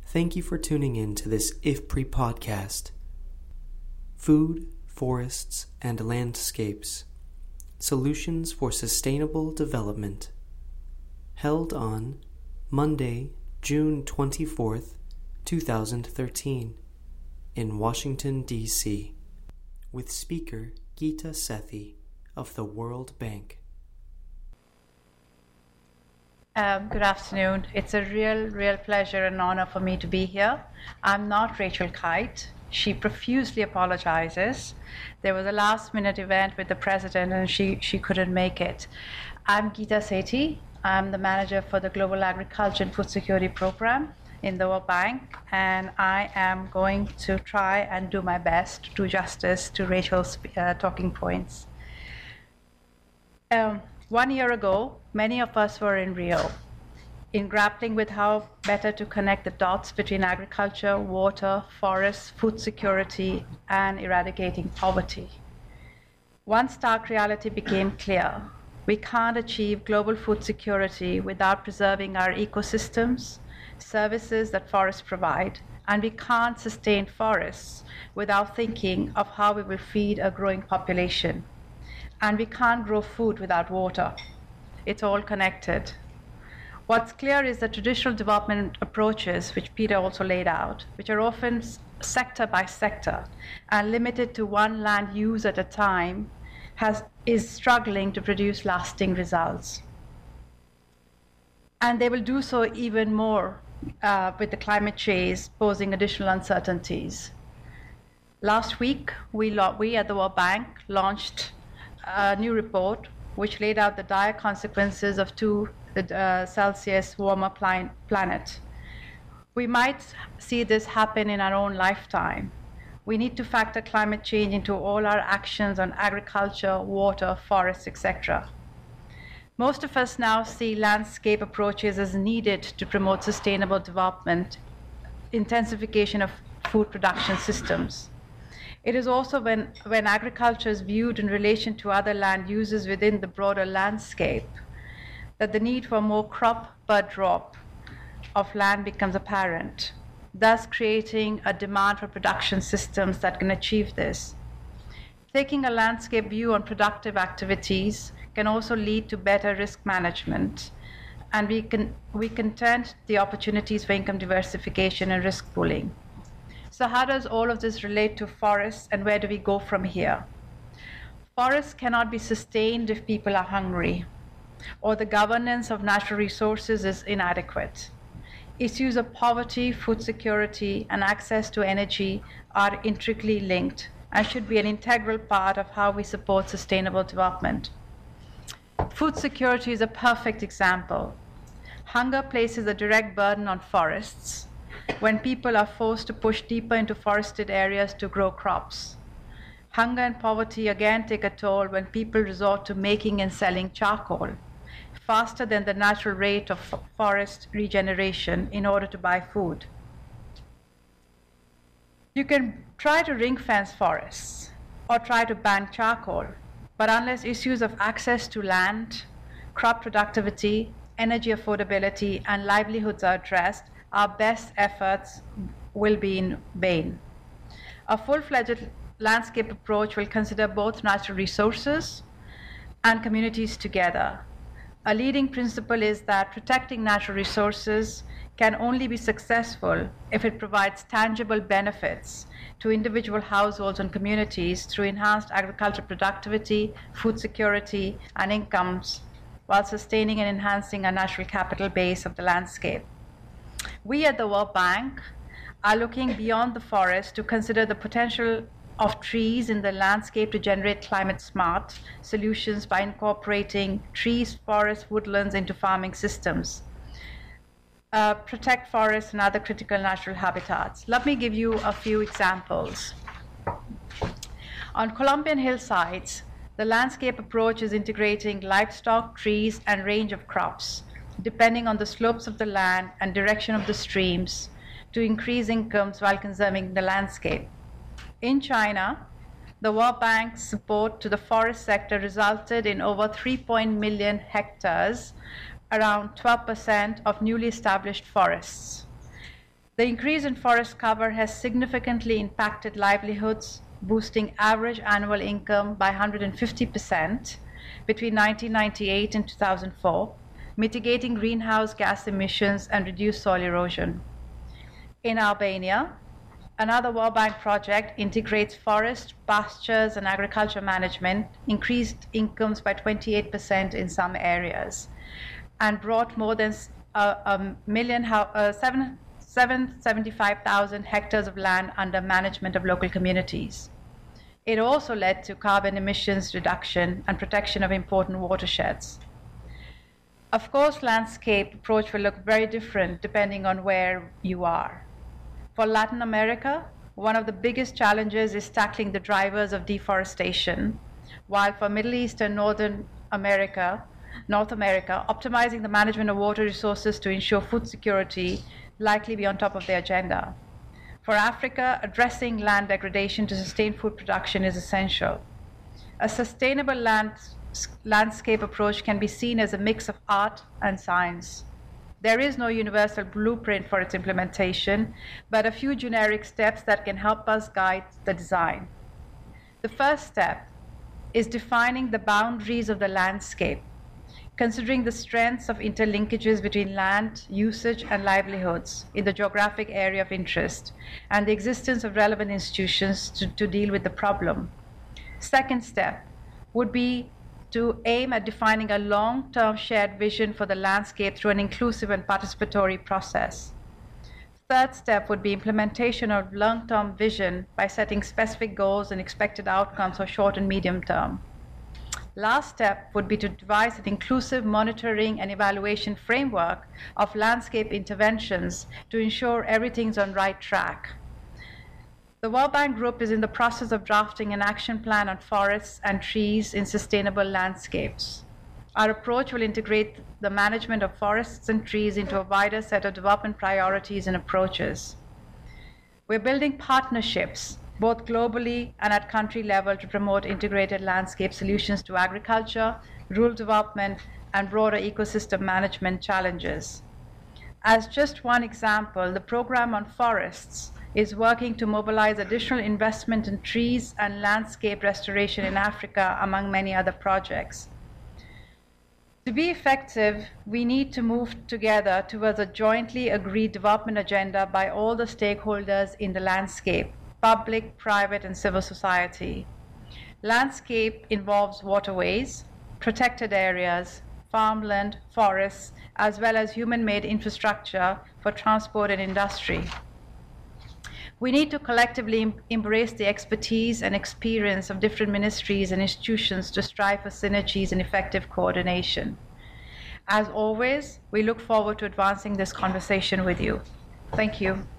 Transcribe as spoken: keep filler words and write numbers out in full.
Thank you for tuning in to this I F P R I podcast. Food, Forests, and Landscapes. Solutions for Sustainable Development. Held on Monday, June twenty-fourth, two thousand thirteen, in Washington, D C, with speaker Geeta Sethi of the World Bank. Um, good afternoon. It's a real, real pleasure and honor for me to be here. I'm not Rachel Kite. She profusely apologizes. There was a last-minute event with the president and she, she couldn't make it. I'm Geeta Sethi. I'm the manager for the Global Agriculture and Food Security Program in the World Bank, and I am going to try and do my best to do justice to Rachel's uh, talking points. Um, One year ago, many of us were in Rio, in grappling with how better to connect the dots between agriculture, water, forests, food security, and eradicating poverty. One stark reality became clear. We can't achieve global food security without preserving our ecosystems, services that forests provide, and we can't sustain forests without thinking of how we will feed a growing population. And we can't grow food without water. It's all connected. What's clear is that traditional development approaches, which Peter also laid out, which are often sector by sector and limited to one land use at a time, has, is struggling to produce lasting results. And they will do so even more uh, with the climate change posing additional uncertainties. Last week, we, lo- we at the World Bank launched a new report which laid out the dire consequences of two uh, Celsius warmer pli- planet. We might see this happen in our own lifetime. We need to factor climate change into all our actions on agriculture, water, forests, et cetera. Most of us now see landscape approaches as needed to promote sustainable development, intensification of food production systems. It is also when, when agriculture is viewed in relation to other land uses within the broader landscape that the need for more crop per drop of land becomes apparent, thus creating a demand for production systems that can achieve this. Taking a landscape view on productive activities can also lead to better risk management, and we can, we can turn the opportunities for income diversification and risk pooling. So how does all of this relate to forests, and where do we go from here? Forests cannot be sustained if people are hungry, or the governance of natural resources is inadequate. Issues of poverty, food security, and access to energy are intricately linked and should be an integral part of how we support sustainable development. Food security is a perfect example. Hunger places a direct burden on forests when people are forced to push deeper into forested areas to grow crops. Hunger and poverty again take a toll when people resort to making and selling charcoal faster than the natural rate of forest regeneration in order to buy food. You can try to ring-fence forests or try to ban charcoal, but unless issues of access to land, crop productivity, energy affordability, and livelihoods are addressed, our best efforts will be in vain. A full-fledged landscape approach will consider both natural resources and communities together. A leading principle is that protecting natural resources can only be successful if it provides tangible benefits to individual households and communities through enhanced agricultural productivity, food security, and incomes, while sustaining and enhancing a natural capital base of the landscape. We at the World Bank are looking beyond the forest to consider the potential of trees in the landscape to generate climate-smart solutions by incorporating trees, forests, woodlands into farming systems. Uh, protect forests and other critical natural habitats. Let me give you a few examples. On Colombian hillsides, the landscape approach is integrating livestock, trees, and range of crops, depending on the slopes of the land and direction of the streams, to increase incomes while conserving the landscape. In China, the World Bank's support to the forest sector resulted in over three point one million hectares, around twelve percent of newly established forests. The increase in forest cover has significantly impacted livelihoods, boosting average annual income by one hundred fifty percent between nineteen ninety-eight and two thousand four, mitigating greenhouse gas emissions and reduced soil erosion. In Albania, another World Bank project integrates forest, pastures, and agriculture management, increased incomes by twenty-eight percent in some areas, and brought more than a, a million, uh, seven, seven hundred seventy-five thousand hectares of land under management of local communities. It also led to carbon emissions reduction and protection of important watersheds. Of course, landscape approach will look very different depending on where you are. For Latin America, one of the biggest challenges is tackling the drivers of deforestation, while for Middle East and Northern America, North America, optimizing the management of water resources to ensure food security likely be on top of the agenda. For Africa, addressing land degradation to sustain food production is essential. A sustainable land, landscape approach can be seen as a mix of art and science. There is no universal blueprint for its implementation, but a few generic steps that can help us guide the design. The first step is defining the boundaries of the landscape, considering the strengths of interlinkages between land, usage, and livelihoods in the geographic area of interest, and the existence of relevant institutions to, to deal with the problem. Second step would be to aim at defining a long-term shared vision for the landscape through an inclusive and participatory process. Third step would be implementation of long-term vision by setting specific goals and expected outcomes for short and medium term. Last step would be to devise an inclusive monitoring and evaluation framework of landscape interventions to ensure everything's on right track. The World Bank Group is in the process of drafting an action plan on forests and trees in sustainable landscapes. Our approach will integrate the management of forests and trees into a wider set of development priorities and approaches. We're building partnerships both globally and at country level to promote integrated landscape solutions to agriculture, rural development, and broader ecosystem management challenges. As just one example, the program on forests is working to mobilize additional investment in trees and landscape restoration in Africa, among many other projects. To be effective, we need to move together towards a jointly agreed development agenda by all the stakeholders in the landscape, public, private, and civil society. Landscape involves waterways, protected areas, farmland, forests, as well as human-made infrastructure for transport and industry. We need to collectively em- embrace the expertise and experience of different ministries and institutions to strive for synergies and effective coordination. As always, we look forward to advancing this conversation with you. Thank you.